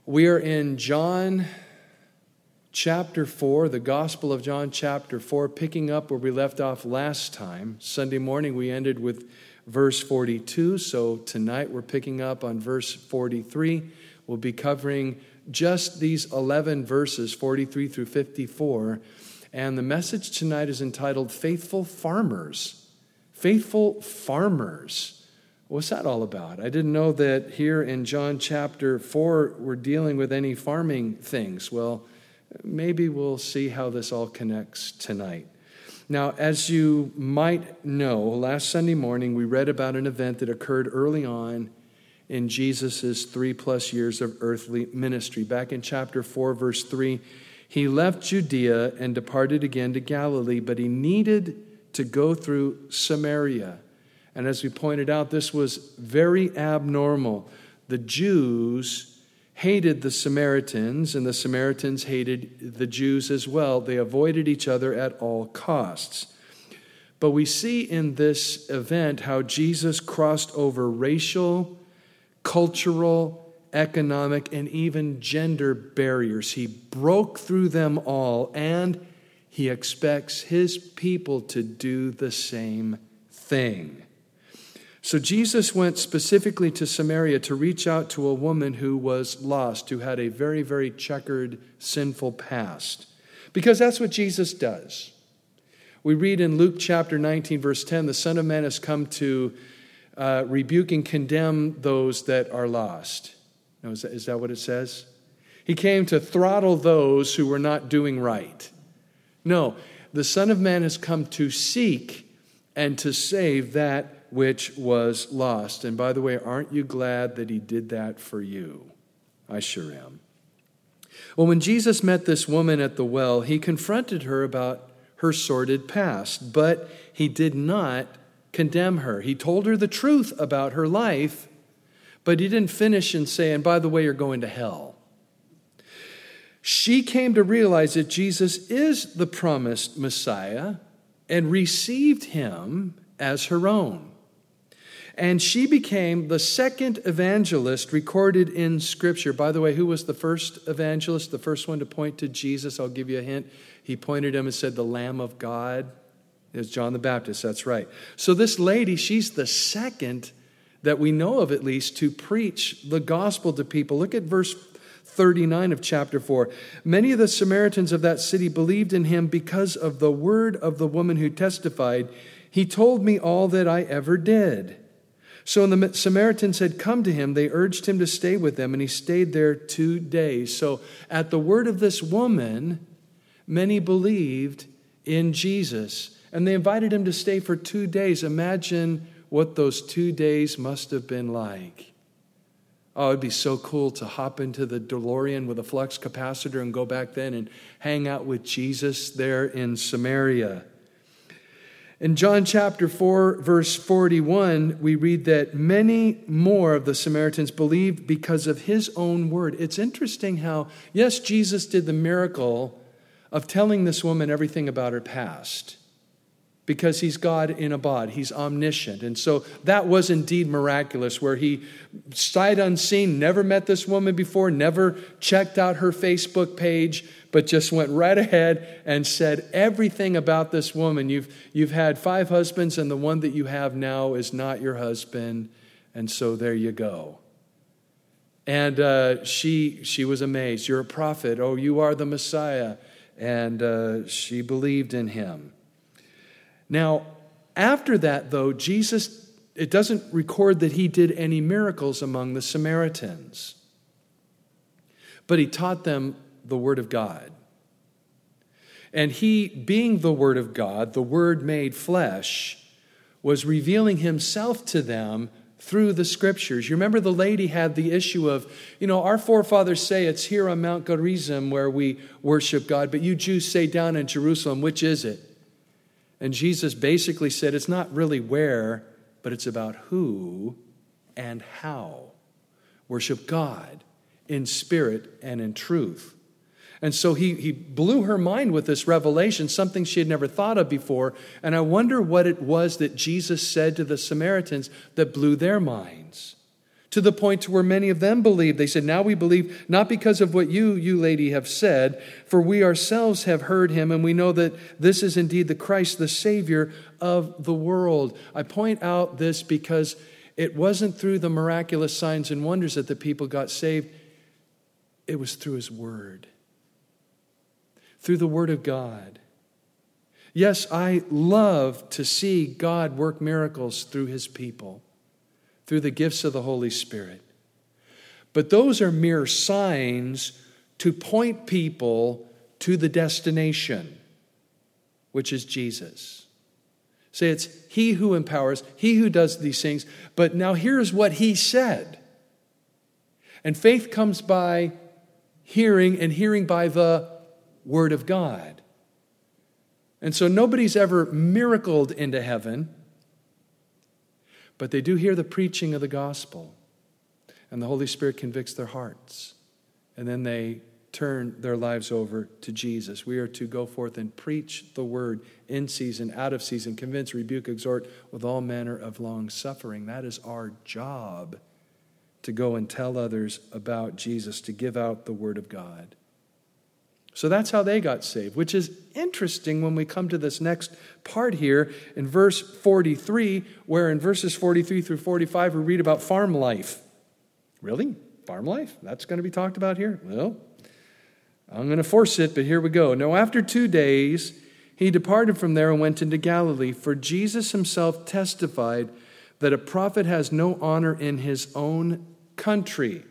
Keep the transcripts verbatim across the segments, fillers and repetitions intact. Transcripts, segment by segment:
We are in John chapter four, the Gospel of John chapter four, picking up where we left off last time. Sunday morning we ended with verse forty-two, so tonight we're picking up on verse forty-three. We'll be covering just these eleven verses, forty-three through fifty-four, and the message tonight is entitled Faithful Farmers. Faithful Farmers. What's that all about? I didn't know that here in John chapter four we're dealing with any farming things. Well, maybe we'll see how this all connects tonight. Now, as you might know, last Sunday morning we read about an event that occurred early on in Jesus' three-plus years of earthly ministry. Back in chapter four, verse three, he left Judea and departed again to Galilee, but he needed to go through Samaria. And as we pointed out, this was very abnormal. The Jews hated the Samaritans, and the Samaritans hated the Jews as well. They avoided each other at all costs. But we see in this event how Jesus crossed over racial, cultural, economic, and even gender barriers. He broke through them all, and he expects his people to do the same thing. So Jesus went specifically to Samaria to reach out to a woman who was lost, who had a very, very checkered, sinful past. Because that's what Jesus does. We read in Luke chapter nineteen, verse ten, the Son of Man has come to uh, rebuke and condemn those that are lost. Now, is that, is that what it says? He came to throttle those who were not doing right. No, the Son of Man has come to seek and to save that which was lost. And by the way, aren't you glad that he did that for you? I sure am. Well, when Jesus met this woman at the well, he confronted her about her sordid past, but he did not condemn her. He told her the truth about her life, but he didn't finish and say, and by the way, you're going to hell. She came to realize that Jesus is the promised Messiah and received him as her own. And she became the second evangelist recorded in Scripture. By the way, who was the first evangelist, the first one to point to Jesus? I'll give you a hint. He pointed him and said, the Lamb of God. It was John the Baptist, that's right. So this lady, she's the second that we know of at least to preach the gospel to people. Look at verse thirty-nine of chapter four. Many of the Samaritans of that city believed in him because of the word of the woman who testified, he told me all that I ever did. So when the Samaritans had come to him, they urged him to stay with them, and he stayed there two days. So at the word of this woman, many believed in Jesus, and they invited him to stay for two days. Imagine what those two days must have been like. Oh, it'd be so cool to hop into the DeLorean with a flux capacitor and go back then and hang out with Jesus there in Samaria. In John chapter four, verse forty-one, we read that many more of the Samaritans believed because of his own word. It's interesting how, yes, Jesus did the miracle of telling this woman everything about her past because he's God in a bod. He's omniscient. And so that was indeed miraculous, where he, sight unseen, never met this woman before, never checked out her Facebook page, but just went right ahead and said everything about this woman. You've, you've had five husbands, and the one that you have now is not your husband, and so there you go. And uh, she, she was amazed. You're a prophet. Oh, you are the Messiah. And uh, she believed in him. Now, after that, though, Jesus, it doesn't record that he did any miracles among the Samaritans, but he taught them the Word of God. And he, being the Word of God, the Word made flesh, was revealing himself to them through the Scriptures. You remember the lady had the issue of, you know, our forefathers say it's here on Mount Gerizim where we worship God, but you Jews say down in Jerusalem, which is it? And Jesus basically said it's not really where, but it's about who and how. Worship God in spirit and in truth. And so he, he blew her mind with this revelation, something she had never thought of before. And I wonder what it was that Jesus said to the Samaritans that blew their minds. to the point to where many of them believed. They said, now we believe, not because of what you, you lady, have said, for we ourselves have heard him, and we know that this is indeed the Christ, the Savior of the world. I point out this because it wasn't through the miraculous signs and wonders that the people got saved. It was through his word, through the word of God. Yes, I love to see God work miracles through his people, through the gifts of the Holy Spirit. But those are mere signs to point people to the destination, which is Jesus. Say it's he who empowers, he who does these things. But now here's what he said. And faith comes by hearing, and hearing by the word of God. And so nobody's ever miracled into heaven, but they do hear the preaching of the gospel, and the Holy Spirit convicts their hearts, and then they turn their lives over to Jesus. We are to go forth and preach the word in season, out of season, convince, rebuke, exhort with all manner of long suffering. That is our job, to go and tell others about Jesus, to give out the word of God. So that's how they got saved, which is interesting when we come to this next part here in verse forty-three, where in verses forty-three through forty-five we read about farm life. Really? Farm life? That's going to be talked about here? Well, I'm going to force it, but here we go. Now, after two days, he departed from there and went into Galilee, for Jesus himself testified that a prophet has no honor in his own country.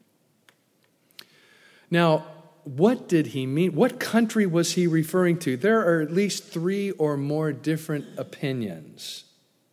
Now, what did he mean? What country was he referring to? There are at least three or more different opinions.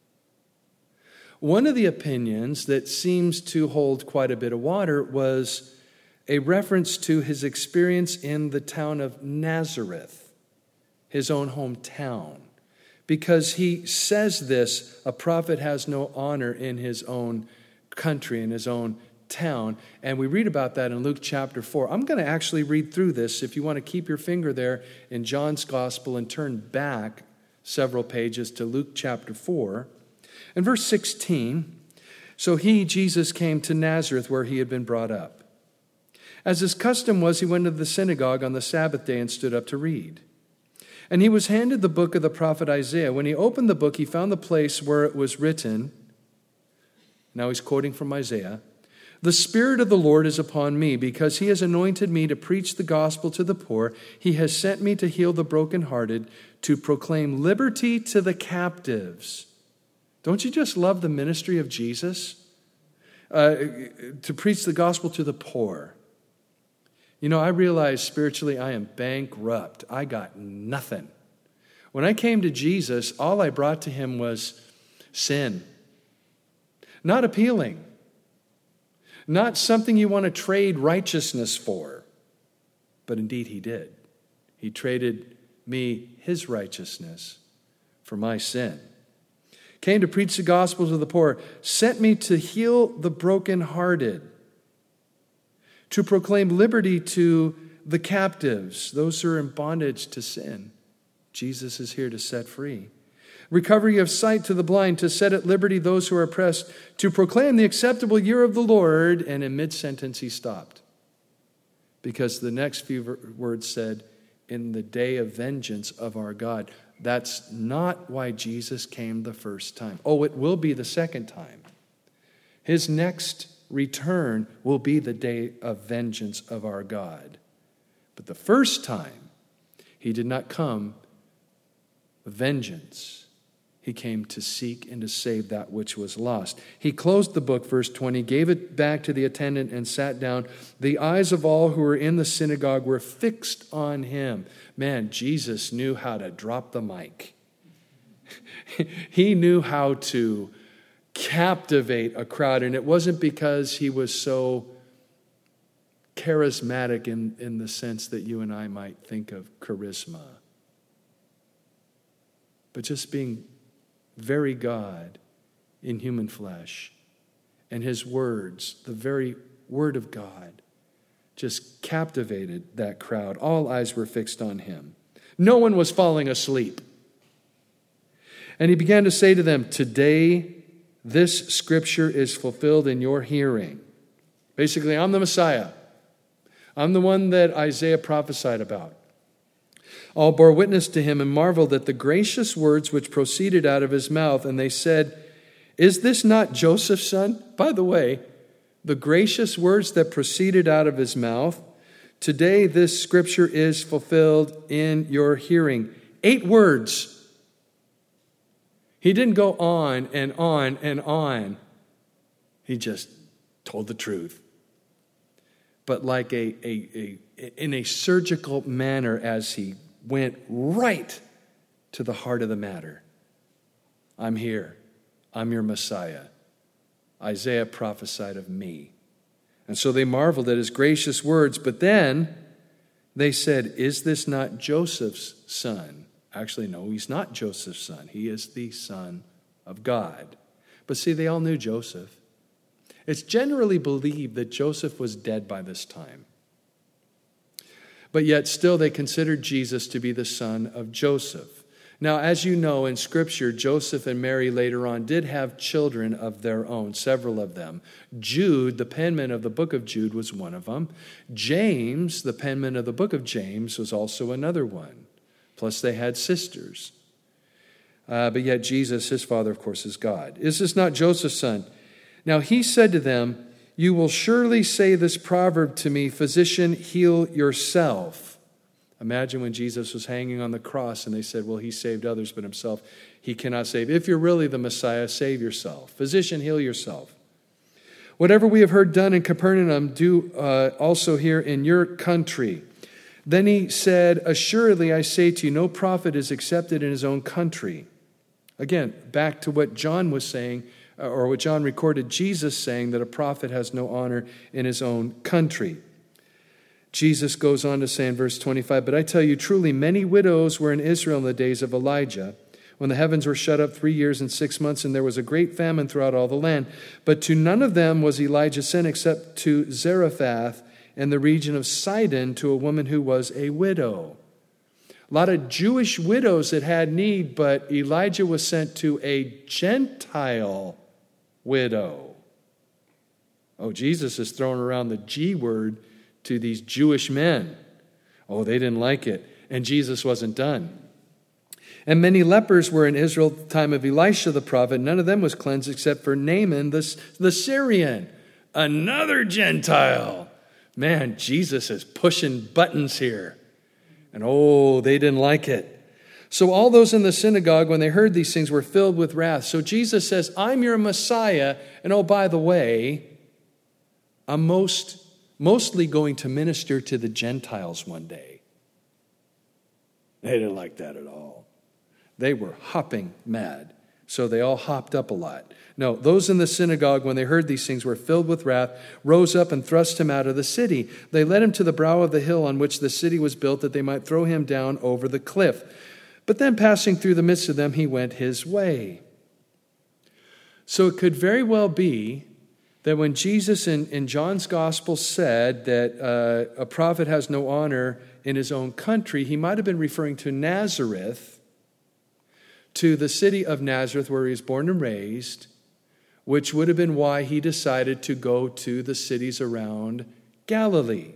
One of the opinions that seems to hold quite a bit of water was a reference to his experience in the town of Nazareth, his own hometown. Because he says this, a prophet has no honor in his own country, in his own town. And we read about that in Luke chapter four. I'm going to actually read through this. If you want to keep your finger there in John's gospel and turn back several pages to Luke chapter four. In verse sixteen, so he, Jesus, came to Nazareth where he had been brought up. As his custom was, he went to the synagogue on the Sabbath day and stood up to read. And he was handed the book of the prophet Isaiah. When he opened the book, he found the place where it was written. Now he's quoting from Isaiah. The Spirit of the Lord is upon me, because he has anointed me to preach the gospel to the poor. He has sent me to heal the brokenhearted, to proclaim liberty to the captives. Don't you just love the ministry of Jesus? Uh, to preach the gospel to the poor. You know, I realize spiritually I am bankrupt. I got nothing. When I came to Jesus, all I brought to him was sin. Not appealing. Not something you want to trade righteousness for. But indeed he did. He traded me his righteousness for my sin. Came to preach the gospel to the poor. Sent me to heal the brokenhearted. To proclaim liberty to the captives, those who are in bondage to sin. Jesus is here to set free. Recovery of sight to the blind, to set at liberty those who are oppressed, to proclaim the acceptable year of the Lord. And in mid-sentence he stopped. Because the next few words said, in the day of vengeance of our God. That's not why Jesus came the first time. Oh, it will be the second time. His next return will be the day of vengeance of our God. But the first time, he did not come with vengeance. He came to seek and to save that which was lost. He closed the book, verse twenty, gave it back to the attendant and sat down. The eyes of all who were in the synagogue were fixed on him. Man, Jesus knew how to drop the mic. He knew how to captivate a crowd, and it wasn't because he was so charismatic in, in the sense that you and I might think of charisma, but just being very God in human flesh, and his words, the very word of God, just captivated that crowd. All eyes were fixed on him. No one was falling asleep. And he began to say to them, today this scripture is fulfilled in your hearing. Basically, I'm the Messiah. I'm the one that Isaiah prophesied about. All bore witness to him and marveled at the gracious words which proceeded out of his mouth. And they said, is this not Joseph's son? By the way, the gracious words that proceeded out of his mouth, today this scripture is fulfilled in your hearing. Eight words. He didn't go on and on and on. He just told the truth. But like a, a, a in a surgical manner as he went right to the heart of the matter. I'm here. I'm your Messiah. Isaiah prophesied of me. And so they marveled at his gracious words. But then they said, is this not Joseph's son? Actually, no, he's not Joseph's son. He is the Son of God. But see, they all knew Joseph. It's generally believed that Joseph was dead by this time. But yet still they considered Jesus to be the son of Joseph. Now, as you know, in Scripture, Joseph and Mary later on did have children of their own, several of them. Jude, the penman of the book of Jude, was one of them. James, the penman of the book of James, was also another one. Plus they had sisters. Uh, but yet Jesus, his father, of course, is God. Is this not Joseph's son? Now he said to them, you will surely say this proverb to me, physician, heal yourself. Imagine when Jesus was hanging on the cross and they said, well, he saved others, but himself he cannot save. If you're really the Messiah, save yourself. Physician, heal yourself. Whatever we have heard done in Capernaum, do uh, also here in your country. Then he said, assuredly, I say to you, no prophet is accepted in his own country. Again, back to what John was saying, or what John recorded Jesus saying, that a prophet has no honor in his own country. Jesus goes on to say in verse twenty-five, but I tell you truly, many widows were in Israel in the days of Elijah, when the heavens were shut up three years and six months, and there was a great famine throughout all the land. But to none of them was Elijah sent except to Zarephath in the region of Sidon, to a woman who was a widow. A lot of Jewish widows that had need, but Elijah was sent to a Gentile widow. Oh, Jesus is throwing around the G word to these Jewish men. Oh, they didn't like it. And Jesus wasn't done. And many lepers were in Israel at the time of Elisha the prophet. None of them was cleansed except for Naaman the, the Syrian, another Gentile. Man, Jesus is pushing buttons here. And oh, they didn't like it. So all those in the synagogue, when they heard these things, were filled with wrath. So Jesus says, I'm your Messiah. And oh, by the way, I'm most, mostly going to minister to the Gentiles one day. They didn't like that at all. They were hopping mad. So they all hopped up a lot. No, those in the synagogue, when they heard these things, were filled with wrath, rose up and thrust him out of the city. They led him to the brow of the hill on which the city was built, that they might throw him down over the cliff. But then passing through the midst of them, he went his way. So it could very well be that when Jesus in, in John's gospel said that uh, a prophet has no honor in his own country, he might have been referring to Nazareth, to the city of Nazareth where he was born and raised, which would have been why he decided to go to the cities around Galilee.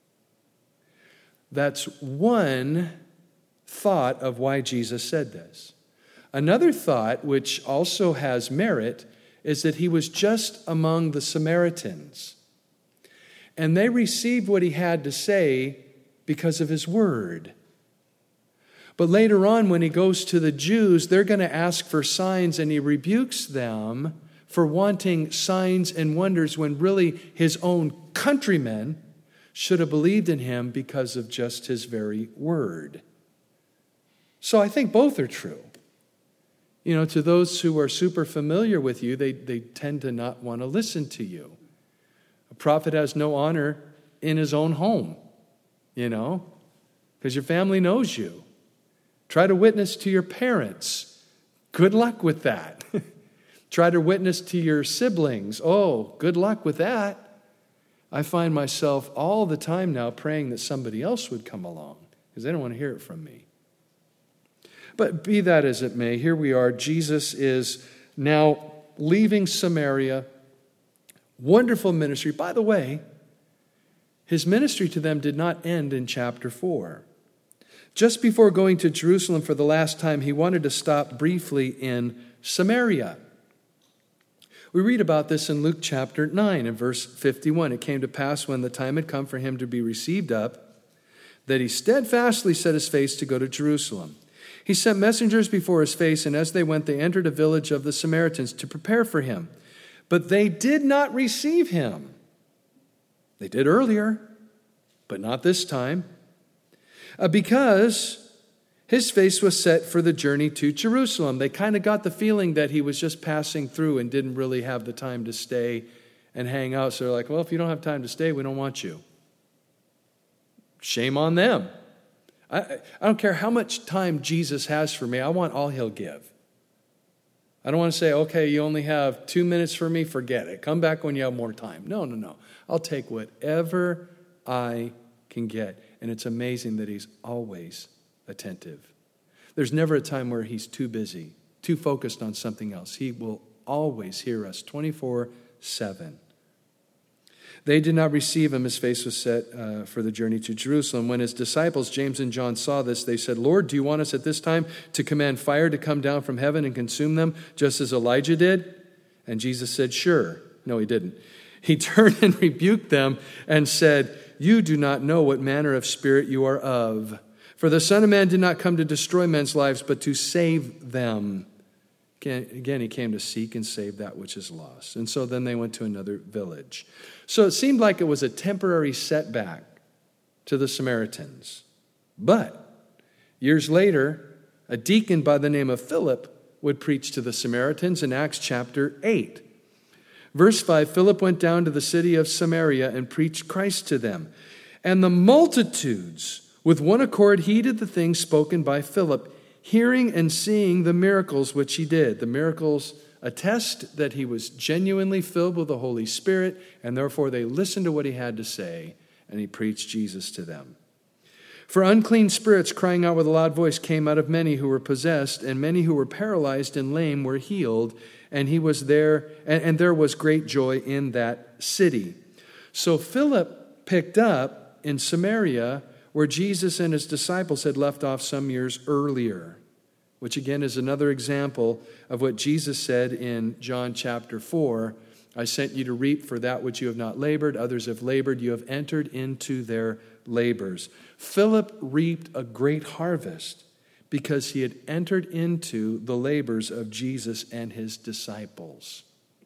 That's one thought of why Jesus said this. Another thought, which also has merit, is that he was just among the Samaritans. And they received what he had to say because of his word. But later on, when he goes to the Jews, they're going to ask for signs, and he rebukes them for wanting signs and wonders when really his own countrymen should have believed in him because of just his very word. So I think both are true. You know, to those who are super familiar with you, they, they tend to not want to listen to you. A prophet has no honor in his own home, you know, because your family knows you. Try to witness to your parents. Good luck with that. Try to witness to your siblings. Oh, good luck with that. I find myself all the time now praying that somebody else would come along because they don't want to hear it from me. But be that as it may, here we are. Jesus is now leaving Samaria. Wonderful ministry. By the way, his ministry to them did not end in chapter four. Just before going to Jerusalem for the last time, he wanted to stop briefly in Samaria. We read about this in Luke chapter nine and verse fifty-one. It came to pass when the time had come for him to be received up, that he steadfastly set his face to go to Jerusalem. He sent messengers before his face, and as they went, they entered a village of the Samaritans to prepare for him. But they did not receive him. They did earlier, but not this time, uh, because his face was set for the journey to Jerusalem. They kind of got the feeling that he was just passing through and didn't really have the time to stay and hang out. So they're like, well, if you don't have time to stay, we don't want you. Shame on them. I, I don't care how much time Jesus has for me. I want all he'll give. I don't want to say, okay, you only have two minutes for me. Forget it. Come back when you have more time. No, no, no. I'll take whatever I can get. And it's amazing that he's always attentive. There's never a time where he's too busy, too focused on something else. He will always hear us twenty-four seven. They did not receive him. His face was set uh, for the journey to Jerusalem. When his disciples, James and John, saw this, they said, Lord, do you want us at this time to command fire to come down from heaven and consume them, just as Elijah did? And Jesus said, sure. No, he didn't. He turned and rebuked them and said, you do not know what manner of spirit you are of. For the Son of Man did not come to destroy men's lives, but to save them. Again, he came to seek and save that which is lost. And so then they went to another village. So it seemed like it was a temporary setback to the Samaritans. But years later, a deacon by the name of Philip would preach to the Samaritans in Acts chapter eight. Verse five, Philip went down to the city of Samaria and preached Christ to them. And the multitudes with one accord heeded the things spoken by Philip, hearing and seeing the miracles which he did. The miracles attest that he was genuinely filled with the Holy Spirit, and therefore they listened to what he had to say, and he preached Jesus to them. For unclean spirits, crying out with a loud voice, came out of many who were possessed, and many who were paralyzed and lame were healed, and he was there, and, and there was great joy in that city. So Philip picked up in Samaria, where Jesus and his disciples had left off some years earlier, which again is another example of what Jesus said in John chapter four. I sent you to reap for that which you have not labored. Others have labored. You have entered into their labors. Philip reaped a great harvest because he had entered into the labors of Jesus and his disciples.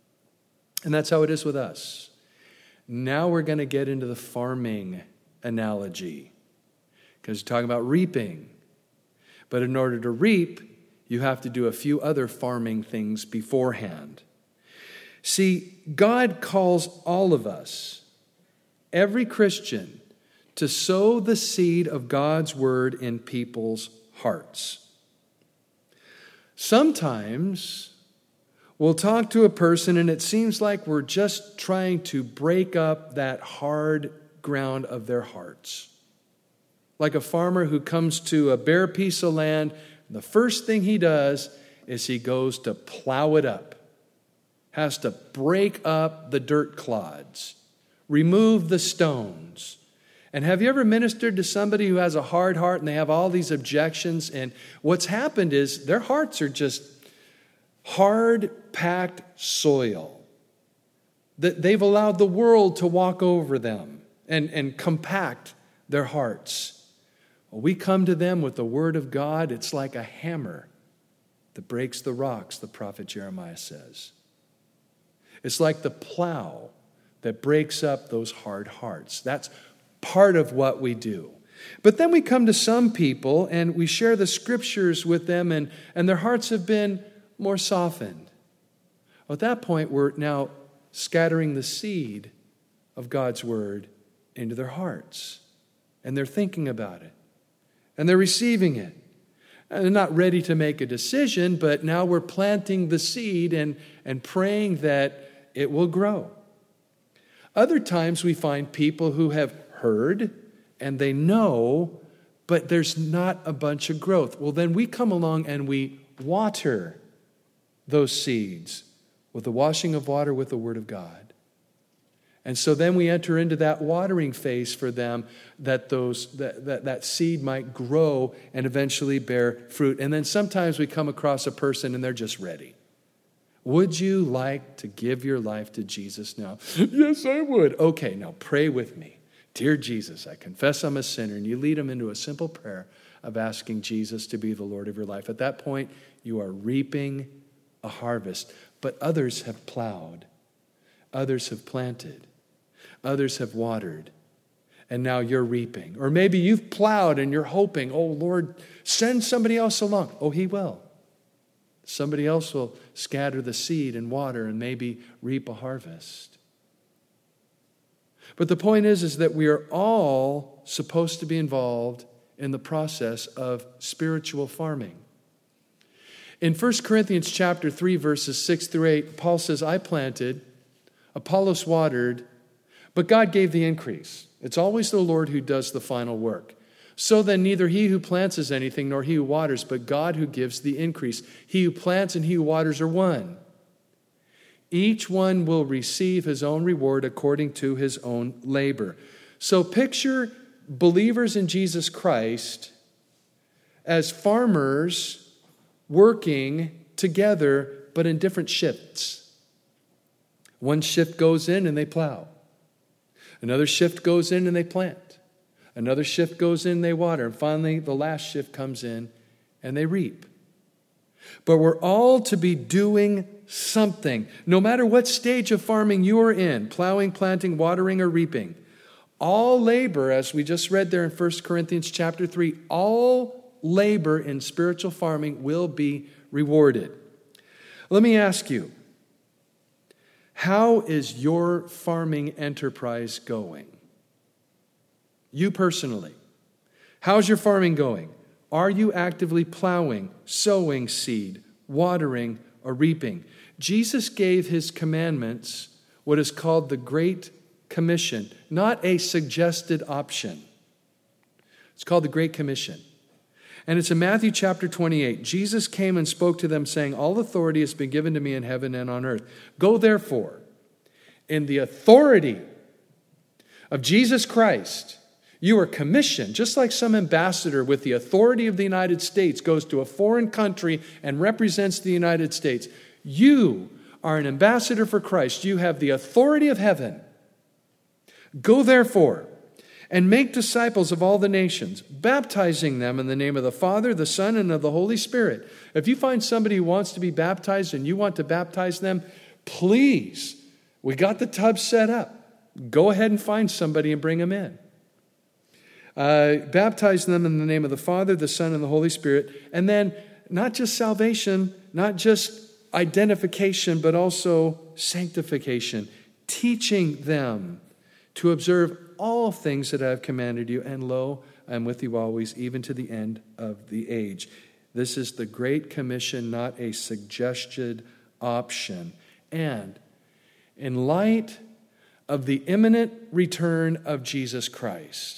And that's how it is with us. Now we're going to get into the farming analogy, because we're talking about reaping. But in order to reap, you have to do a few other farming things beforehand. See, God calls all of us, every Christian, to sow the seed of God's word in people's hearts. Sometimes we'll talk to a person and it seems like we're just trying to break up that hard ground of their hearts. Like a farmer who comes to a bare piece of land, the first thing he does is he goes to plow it up. Has to break up the dirt clods, remove the stones. And have you ever ministered to somebody who has a hard heart and they have all these objections? And what's happened is their hearts are just hard, packed soil. That they've allowed the world to walk over them and, and compact their hearts. Well, we come to them with the word of God. It's like a hammer that breaks the rocks, the prophet Jeremiah says. It's like the plow that breaks up those hard hearts. That's part of what we do. But then we come to some people and we share the scriptures with them, and, and their hearts have been more softened. At that point, we're now scattering the seed of God's word into their hearts. And they're thinking about it. And they're receiving it. And they're not ready to make a decision, but now we're planting the seed and, and praying that it will grow. Other times we find people who have heard and they know, but there's not a bunch of growth. Well, then we come along and we water those seeds with the washing of water with the Word of God. And so then we enter into that watering phase for them, that those that, that, that seed might grow and eventually bear fruit. And then sometimes we come across a person and they're just ready. Would you like to give your life to Jesus now? Yes, I would. Okay, now pray with me. Dear Jesus, I confess I'm a sinner. And you lead them into a simple prayer of asking Jesus to be the Lord of your life. At that point, you are reaping a harvest. But others have plowed. Others have planted. Others have watered. And now you're reaping. Or maybe you've plowed and you're hoping, oh, Lord, send somebody else along. Oh, he will. Somebody else will scatter the seed and water and maybe reap a harvest. But the point is, is that we are all supposed to be involved in the process of spiritual farming. In First Corinthians chapter three, verses six through eight, Paul says, I planted, Apollos watered, but God gave the increase. It's always the Lord who does the final work. So then neither he who plants is anything, nor he who waters, but God who gives the increase. He who plants and he who waters are one. Each one will receive his own reward according to his own labor. So picture believers in Jesus Christ as farmers working together, but in different shifts. One shift goes in and they plow. Another shift goes in and they plant. Another shift goes in, they water. And finally, the last shift comes in and they reap. But we're all to be doing something. No matter what stage of farming you are in, plowing, planting, watering, or reaping, all labor, as we just read there in First Corinthians chapter three, all labor in spiritual farming will be rewarded. Let me ask you, how is your farming enterprise going? You personally. How's your farming going? Are you actively plowing, sowing seed, watering, or reaping? Jesus gave his commandments what is called the Great Commission, not a suggested option. It's called the Great Commission. And it's in Matthew chapter twenty-eight. Jesus came and spoke to them saying, all authority has been given to me in heaven and on earth. Go therefore, in the authority of Jesus Christ, you are commissioned, just like some ambassador with the authority of the United States goes to a foreign country and represents the United States. You are an ambassador for Christ. You have the authority of heaven. Go therefore and make disciples of all the nations, baptizing them in the name of the Father, the Son, and of the Holy Spirit. If you find somebody who wants to be baptized and you want to baptize them, please, we got the tub set up. Go ahead and find somebody and bring them in. Uh, baptize them in the name of the Father, the Son, and the Holy Spirit. And then not just salvation, not just identification, but also sanctification, teaching them to observe all things that I have commanded you. And lo, I am with you always, even to the end of the age. This is the Great Commission, not a suggested option. And in light of the imminent return of Jesus Christ,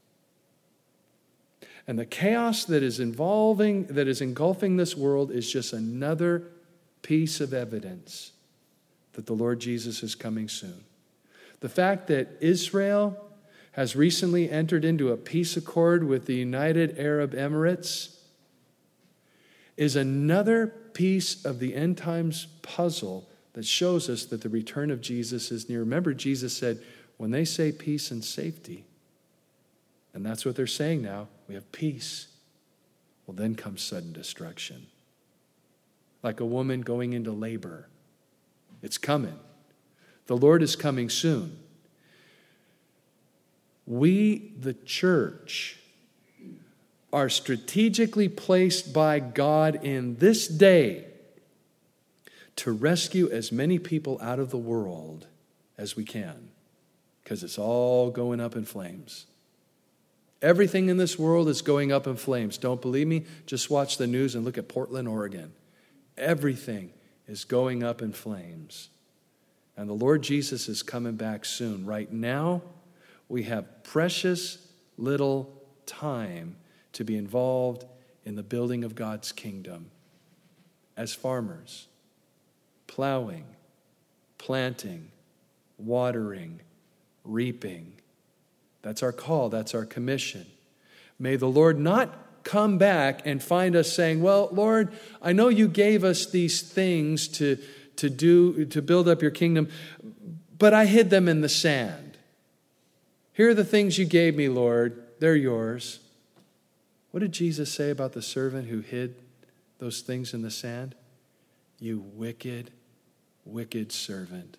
and the chaos that is involving, that is engulfing this world is just another piece of evidence that the Lord Jesus is coming soon. The fact that Israel has recently entered into a peace accord with the United Arab Emirates is another piece of the end times puzzle that shows us that the return of Jesus is near. Remember, Jesus said, when they say peace and safety, and that's what they're saying now, we have peace. Well, then comes sudden destruction. Like a woman going into labor. It's coming. The Lord is coming soon. We, the church, are strategically placed by God in this day to rescue as many people out of the world as we can, because it's all going up in flames. Everything in this world is going up in flames. Don't believe me? Just watch the news and look at Portland, Oregon. Everything is going up in flames. And the Lord Jesus is coming back soon. Right now, we have precious little time to be involved in the building of God's kingdom as farmers, plowing, planting, watering, reaping. That's our call. That's our commission. May the Lord not come back and find us saying, well, Lord, I know you gave us these things to, to do, to build up your kingdom, but I hid them in the sand. Here are the things you gave me, Lord. They're yours. What did Jesus say about the servant who hid those things in the sand? You wicked, wicked servant.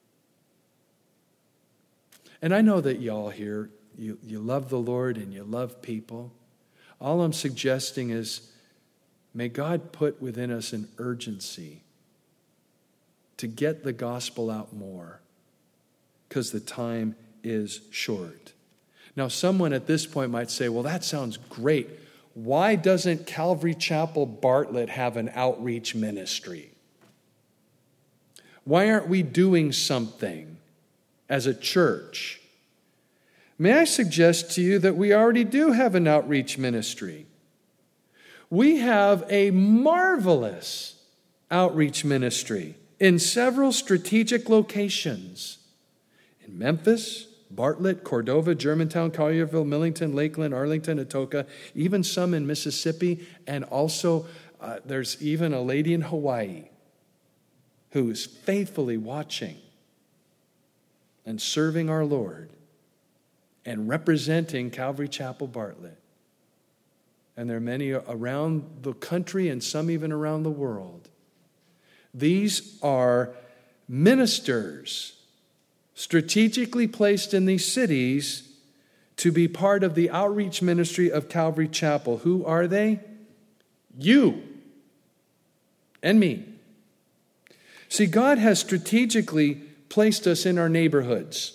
And I know that y'all here, you, you love the Lord and you love people. All I'm suggesting is, may God put within us an urgency to get the gospel out more, because the time is short. Now, someone at this point might say, well, that sounds great. Why doesn't Calvary Chapel Bartlett have an outreach ministry? Why aren't we doing something as a church? May I suggest to you that we already do have an outreach ministry. We have a marvelous outreach ministry in several strategic locations. In Memphis, Bartlett, Cordova, Germantown, Collierville, Millington, Lakeland, Arlington, Atoka, even some in Mississippi, and also uh, there's even a lady in Hawaii who is faithfully watching and serving our Lord and representing Calvary Chapel Bartlett. And there are many around the country and some even around the world. These are ministers strategically placed in these cities to be part of the outreach ministry of Calvary Chapel. Who are they? You and me. See, God has strategically placed us in our neighborhoods.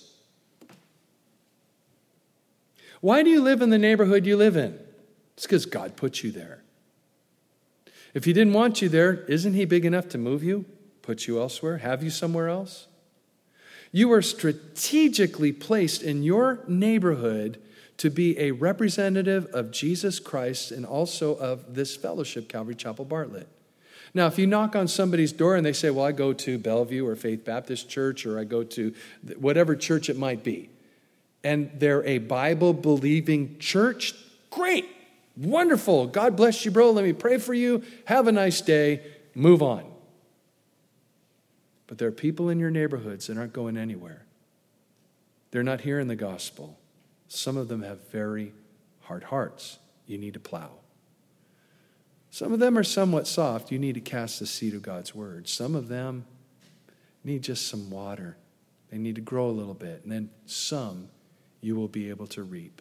Why do you live in the neighborhood you live in? It's because God put you there. If He didn't want you there, isn't He big enough to move you, put you elsewhere, have you somewhere else? You are strategically placed in your neighborhood to be a representative of Jesus Christ and also of this fellowship, Calvary Chapel Bartlett. Now, if you knock on somebody's door and they say, well, I go to Bellevue or Faith Baptist Church, or I go to whatever church it might be, and they're a Bible-believing church, great, wonderful. God bless you, bro. Let me pray for you. Have a nice day. Move on. But there are people in your neighborhoods that aren't going anywhere. They're not hearing the gospel. Some of them have very hard hearts. You need to plow. Some of them are somewhat soft. You need to cast the seed of God's word. Some of them need just some water. They need to grow a little bit. And then some you will be able to reap.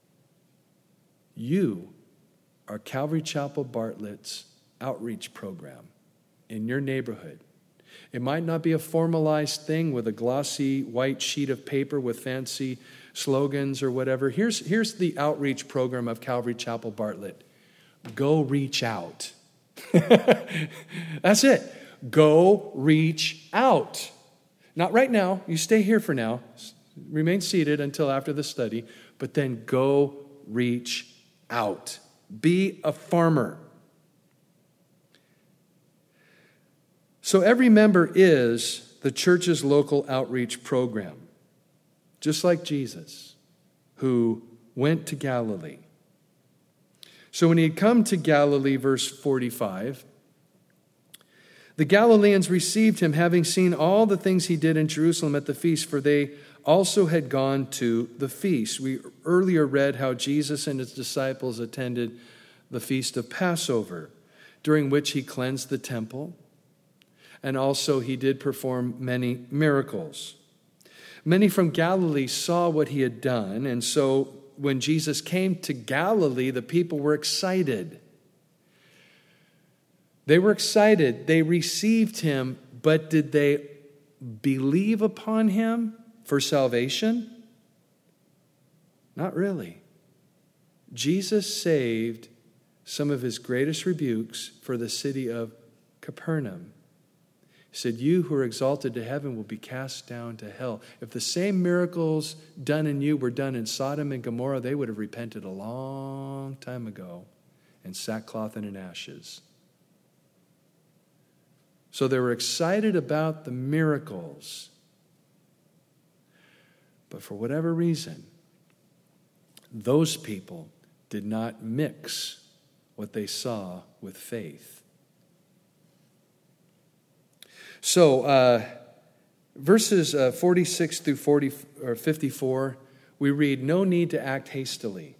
You are Calvary Chapel Bartlett's outreach program in your neighborhood. It might not be a formalized thing with a glossy white sheet of paper with fancy slogans or whatever. Here's, here's the outreach program of Calvary Chapel Bartlett. Go reach out. That's it. Go reach out. Not right now. You stay here for now. Remain seated until after the study. But then go reach out. Be a farmer. So every member is the church's local outreach program, just like Jesus, who went to Galilee. So when he had come to Galilee, verse forty-five, the Galileans received him, having seen all the things he did in Jerusalem at the feast, for they also had gone to the feast. We earlier read how Jesus and his disciples attended the feast of Passover, during which he cleansed the temple. And also he did perform many miracles. Many from Galilee saw what he had done, and so when Jesus came to Galilee, the people were excited. They were excited. They received him, but did they believe upon him for salvation? Not really. Jesus saved some of his greatest rebukes for the city of Capernaum. He said, you who are exalted to heaven will be cast down to hell. If the same miracles done in you were done in Sodom and Gomorrah, they would have repented a long time ago in sackcloth and in ashes. So they were excited about the miracles. But for whatever reason, those people did not mix what they saw with faith. So, uh, verses uh, forty-six through forty or fifty-four, we read, "No need to act hastily."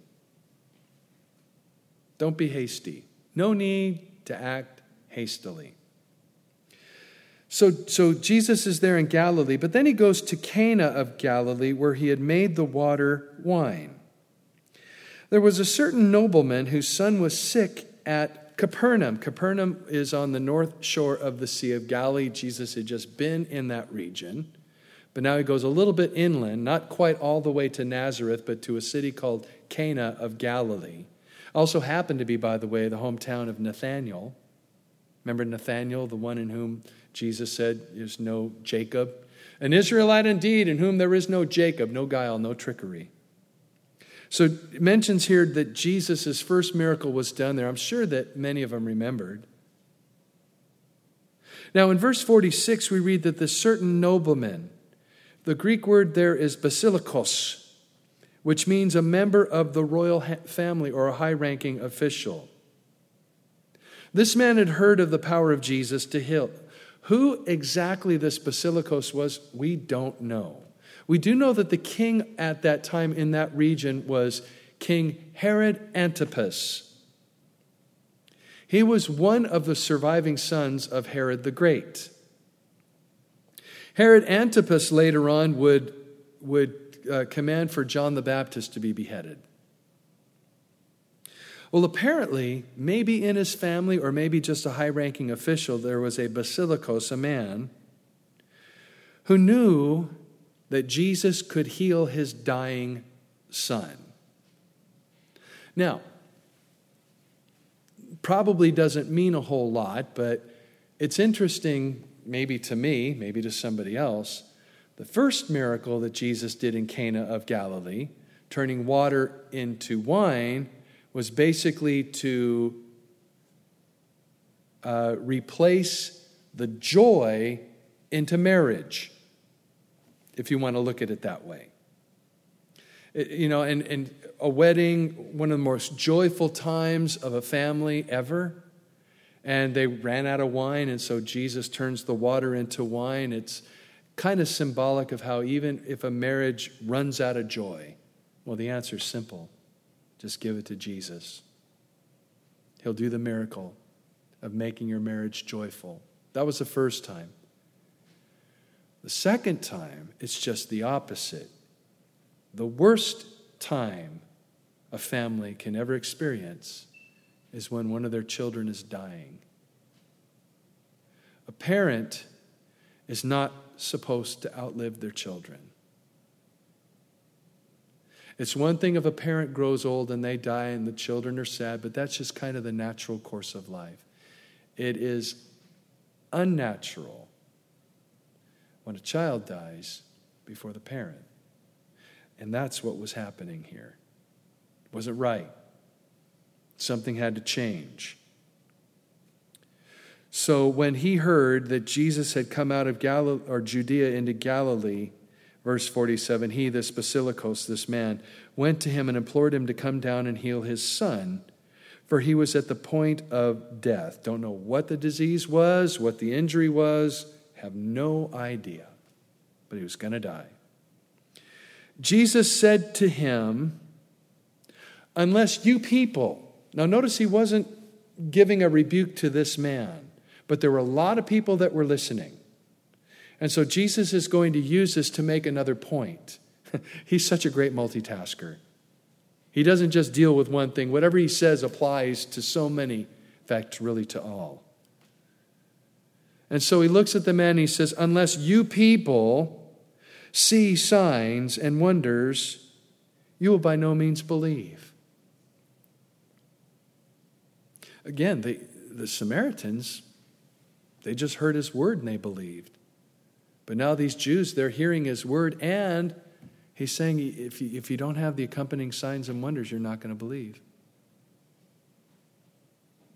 Don't be hasty. No need to act hastily. So, so Jesus is there in Galilee, but then he goes to Cana of Galilee, where he had made the water wine. There was a certain nobleman whose son was sick at Capernaum. Capernaum is on the north shore of the Sea of Galilee. Jesus had just been in that region, but now he goes a little bit inland, not quite all the way to Nazareth, but to a city called Cana of Galilee. Also happened to be, by the way, the hometown of Nathanael. Remember Nathanael, the one in whom Jesus said, "There's no Jacob." An Israelite indeed, in whom there is no Jacob, no guile, no trickery. So it mentions here that Jesus' first miracle was done there. I'm sure that many of them remembered. Now in verse forty-six, we read that this certain nobleman, the Greek word there is basilikos, which means a member of the royal family or a high-ranking official. This man had heard of the power of Jesus to heal. Who exactly this basilikos was, we don't know. We do know that the king at that time in that region was King Herod Antipas. He was one of the surviving sons of Herod the Great. Herod Antipas later on would, would uh, command for John the Baptist to be beheaded. Well, apparently, maybe in his family or maybe just a high-ranking official, there was a basilikos, a man, who knew that Jesus could heal his dying son. Now, probably doesn't mean a whole lot, but it's interesting, maybe to me, maybe to somebody else, the first miracle that Jesus did in Cana of Galilee, turning water into wine, was basically to uh, replace the joy into marriage, if you want to look at it that way. It, you know, and, and a wedding, one of the most joyful times of a family ever, and they ran out of wine, and so Jesus turns the water into wine. It's kind of symbolic of how even if a marriage runs out of joy, well, the answer is simple. Just give it to Jesus. He'll do the miracle of making your marriage joyful. That was the first time. The second time, it's just the opposite. The worst time a family can ever experience is when one of their children is dying. A parent is not supposed to outlive their children. It's one thing if a parent grows old and they die and the children are sad, but that's just kind of the natural course of life. It is unnatural when a child dies before the parent. And that's what was happening here. It wasn't right. Something had to change. So when he heard that Jesus had come out of Galilee or Judea into Galilee, verse forty-seven, he, this basilikos, this man, went to him and implored him to come down and heal his son, for he was at the point of death. Don't know what the disease was, what the injury was, have no idea, but he was going to die. Jesus said to him, unless you people, now notice he wasn't giving a rebuke to this man, but there were a lot of people that were listening. And so Jesus is going to use this to make another point. He's such a great multitasker. He doesn't just deal with one thing. Whatever he says applies to so many, in fact, really to all. And so he looks at the man and he says, unless you people see signs and wonders, you will by no means believe. Again, the, the Samaritans, they just heard his word and they believed. But now these Jews, they're hearing his word, and he's saying, if you, if you don't have the accompanying signs and wonders, you're not going to believe.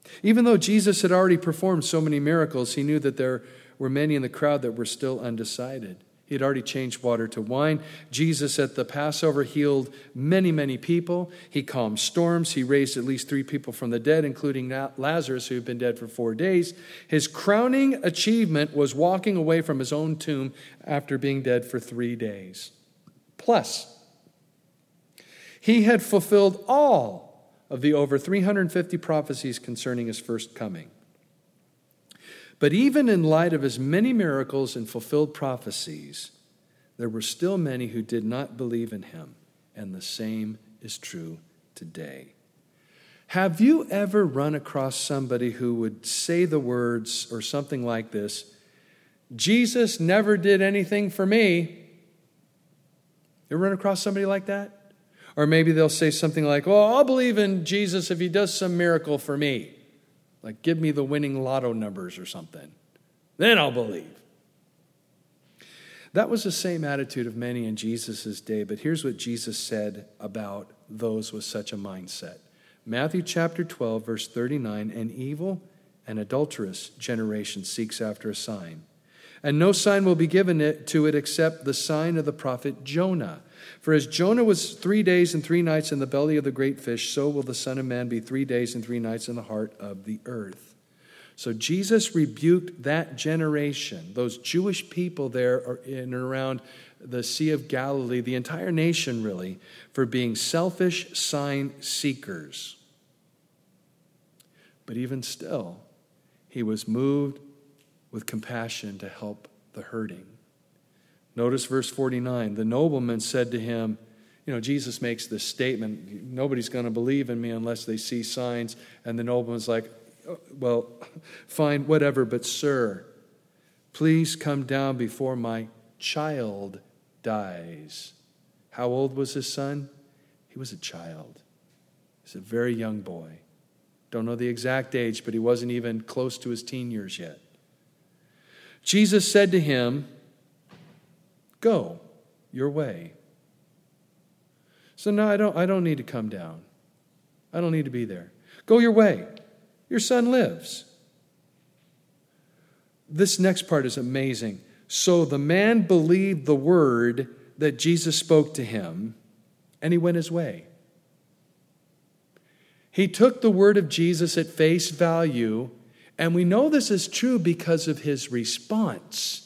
Even though Jesus had already performed so many miracles, he knew that there were many in the crowd that were still undecided. He had already changed water to wine. Jesus at the Passover healed many, many people. He calmed storms. He raised at least three people from the dead, including Lazarus, who had been dead for four days. His crowning achievement was walking away from his own tomb after being dead for three days. Plus, he had fulfilled all of the over three hundred fifty prophecies concerning his first coming. But even in light of his many miracles and fulfilled prophecies, there were still many who did not believe in him, and the same is true today. Have you ever run across somebody who would say the words or something like this, "Jesus never did anything for me"? You ever run across somebody like that? Or maybe they'll say something like, "Oh, I'll believe in Jesus if he does some miracle for me. Like, give me the winning lotto numbers or something. Then I'll believe." That was the same attitude of many in Jesus' day, but here's what Jesus said about those with such a mindset. Matthew chapter twelve, verse thirty-nine, "An evil and adulterous generation seeks after a sign, and no sign will be given it to it except the sign of the prophet Jonah. For as Jonah was three days and three nights in the belly of the great fish, so will the Son of Man be three days and three nights in the heart of the earth." So Jesus rebuked that generation, those Jewish people there in and around the Sea of Galilee, the entire nation really, for being selfish sign seekers. But even still, he was moved with compassion to help the hurting. Notice verse forty-nine. The nobleman said to him, you know, Jesus makes this statement, nobody's going to believe in me unless they see signs. And the nobleman's like, oh, well, fine, whatever, but sir, please come down before my child dies. How old was his son? He was a child. He's a very young boy. Don't know the exact age, but he wasn't even close to his teen years yet. Jesus said to him, "Go your way." So no, I don't, I don't need to come down. I don't need to be there. Go your way. Your son lives. This next part is amazing. So the man believed the word that Jesus spoke to him, and he went his way. He took the word of Jesus at face value, and we know this is true because of his response.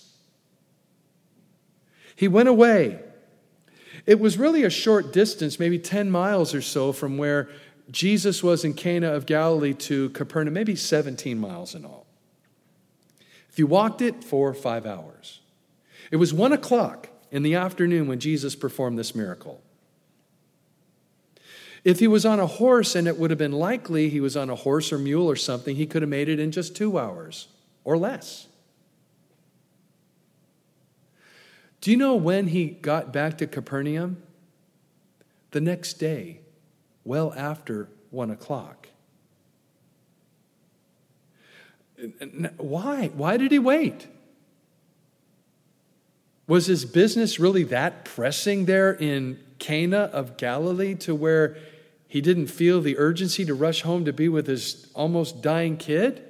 He went away. It was really a short distance, maybe ten miles or so from where Jesus was in Cana of Galilee to Capernaum, maybe seventeen miles in all. If you walked it, four or five hours. It was one o'clock in the afternoon when Jesus performed this miracle. If he was on a horse, and it would have been likely he was on a horse or mule or something, he could have made it in just two hours or less. Do you know when he got back to Capernaum? The next day, well after one o'clock. Why? Why did he wait? Was his business really that pressing there in Cana of Galilee to where he didn't feel the urgency to rush home to be with his almost dying kid?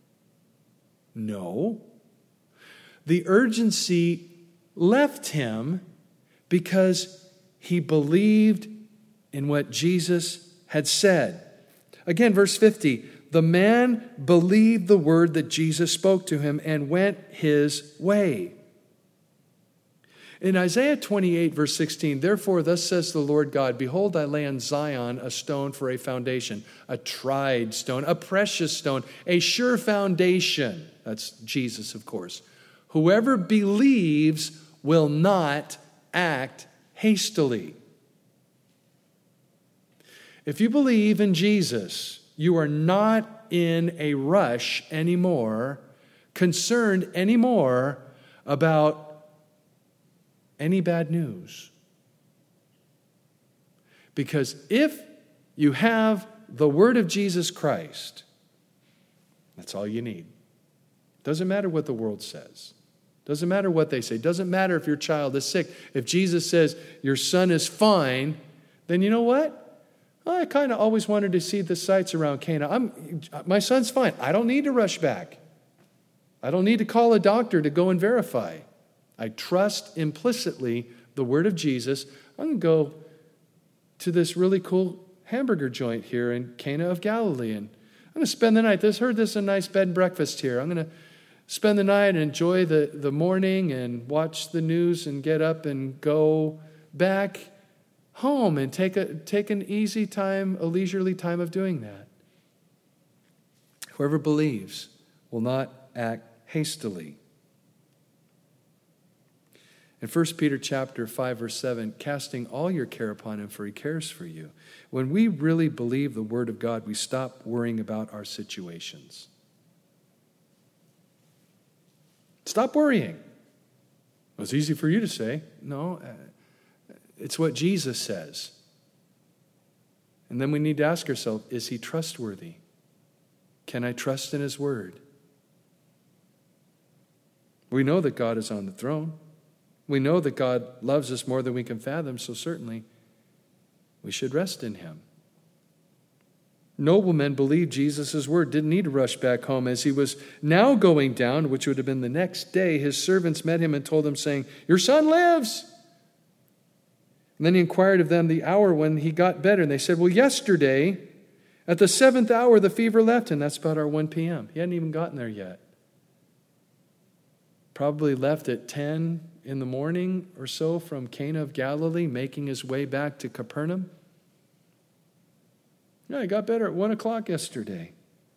No. The urgency left him because he believed in what Jesus had said. Again, verse fifty, the man believed the word that Jesus spoke to him and went his way. In Isaiah twenty-eight, verse sixteen, therefore thus says the Lord God, behold, I lay on Zion a stone for a foundation, a tried stone, a precious stone, a sure foundation. That's Jesus, of course. Whoever believes will not act hastily. If you believe in Jesus, you are not in a rush anymore, concerned anymore about any bad news. Because if you have the word of Jesus Christ, that's all you need. Doesn't matter what the world says. Doesn't matter what they say. Doesn't matter if your child is sick. If Jesus says your son is fine, then you know what? I kind of always wanted to see the sights around Cana. I'm, my son's fine. I don't need to rush back. I don't need to call a doctor to go and verify. I trust implicitly the word of Jesus. I'm going to go to this really cool hamburger joint here in Cana of Galilee, and I'm going to spend the night. This heard this is a nice bed and breakfast here. I'm going to spend the night and enjoy the, the morning and watch the news and get up and go back home and take a take an easy time, a leisurely time of doing that. Whoever believes will not act hastily. In First Peter chapter five, verse seven, casting all your care upon him, for he cares for you. When we really believe the word of God, we stop worrying about our situations. Stop worrying. Well, it's easy for you to say. No, it's what Jesus says. And then we need to ask ourselves, is he trustworthy? Can I trust in his word? We know that God is on the throne. We know that God loves us more than we can fathom, so certainly we should rest in him. Noblemen believed Jesus' word, didn't need to rush back home. As he was now going down, which would have been the next day, his servants met him and told him, saying, your son lives. And then he inquired of them the hour when he got better. And they said, well, yesterday, at the seventh hour, the fever left him. That's about our one p.m. He hadn't even gotten there yet. Probably left at ten in the morning or so from Cana of Galilee, making his way back to Capernaum. Yeah, he got better at one o'clock yesterday.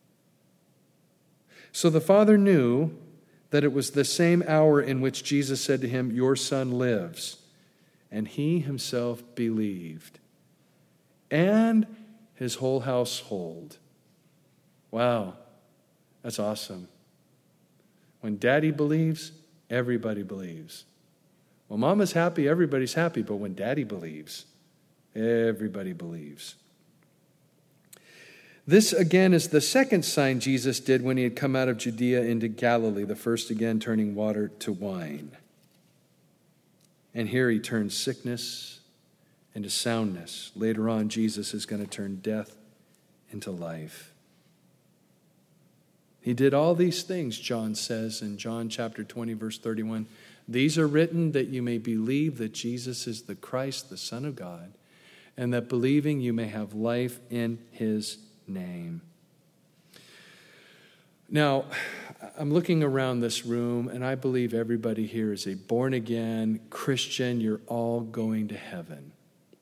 So the father knew that it was the same hour in which Jesus said to him, your son lives. And he himself believed. And his whole household. Wow, that's awesome. When daddy believes, everybody believes. When mama's happy, everybody's happy. But when daddy believes, everybody believes. This, again, is the second sign Jesus did when he had come out of Judea into Galilee. The first, again, turning water to wine. And here he turns sickness into soundness. Later on, Jesus is going to turn death into life. He did all these things, John says in John chapter twenty, verse thirty-one. These are written that you may believe that Jesus is the Christ, the Son of God, and that believing you may have life in his name. Now, I'm looking around this room, and I believe everybody here is a born-again Christian. You're all going to heaven.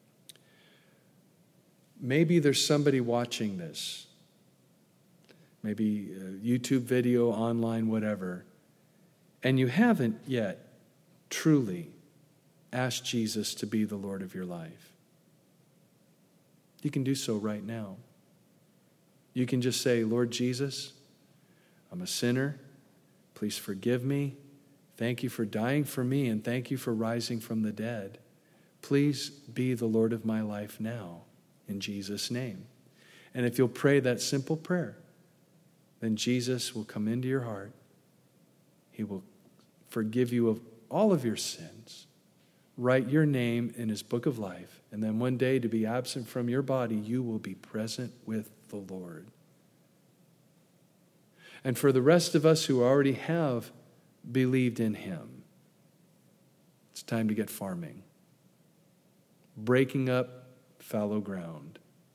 Maybe there's somebody watching this, maybe a YouTube video, online, whatever, and you haven't yet truly asked Jesus to be the Lord of your life. You can do so right now. You can just say, Lord Jesus, I'm a sinner. Please forgive me. Thank you for dying for me, and thank you for rising from the dead. Please be the Lord of my life now, in Jesus' name. And if you'll pray that simple prayer, then Jesus will come into your heart. He will forgive you of all of your sins, write your name in his book of life, and then one day, to be absent from your body, you will be present with the Lord. And for the rest of us who already have believed in him, it's time to get farming, breaking up fallow ground,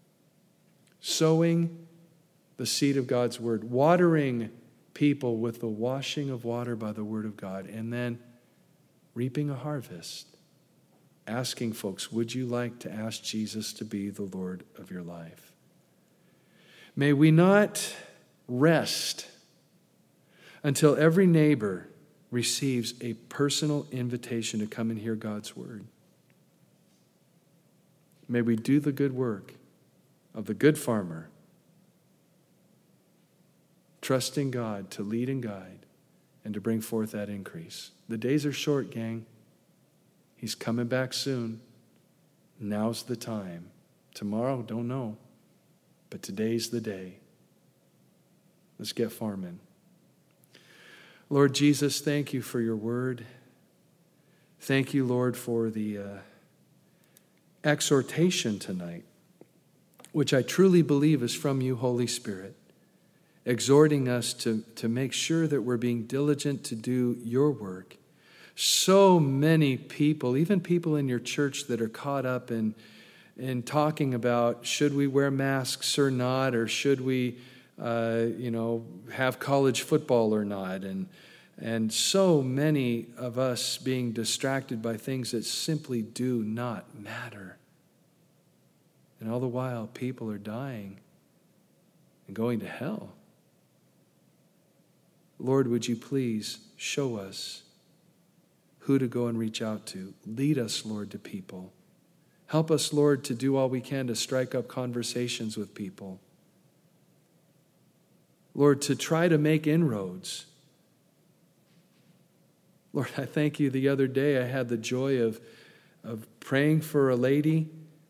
sowing the seed of God's word, watering people with the washing of water by the word of God, and then reaping a harvest, asking folks, would you like to ask Jesus to be the Lord of your life? May we not rest until every neighbor receives a personal invitation to come and hear God's word. May we do the good work of the good farmer, trusting God to lead and guide and to bring forth that increase. The days are short, gang. He's coming back soon. Now's the time. Tomorrow, don't know. But today's the day. Let's get farming. Lord Jesus, thank you for your word. Thank you, Lord, for the uh, exhortation tonight. which I truly believe is from you, Holy Spirit, exhorting us to, to make sure that we're being diligent to do your work. So many people, even people in your church, that are caught up in, in talking about should we wear masks or not, or should we uh, you know, have college football or not, and and so many of us being distracted by things that simply do not matter. And all the while, people are dying and going to hell. Lord, would you please show us who to go and reach out to. Lead us, Lord, to people. Help us, Lord, to do all we can to strike up conversations with people. Lord, to try to make inroads. Lord, I thank you. The other day I had the joy of, of praying for a lady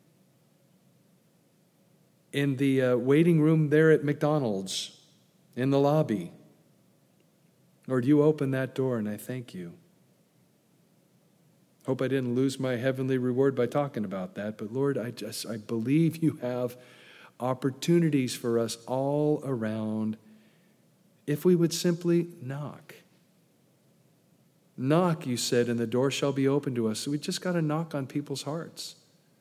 in the uh, waiting room there at McDonald's, in the lobby. Lord, you opened that door, and I thank you. Hope I didn't lose my heavenly reward by talking about that, but Lord, I just I believe you have opportunities for us all around if we would simply knock. Knock, you said, and the door shall be open to us. So we just got to knock on people's hearts.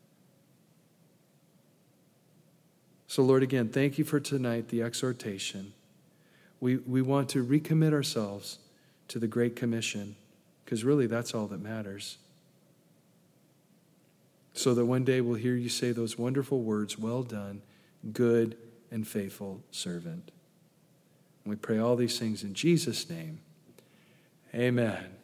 So Lord, again, thank you for tonight, the exhortation. We, we want to recommit ourselves to the Great Commission, because really that's all that matters. So that one day we'll hear you say those wonderful words, well done, good and faithful servant. And we pray all these things in Jesus' name. Amen.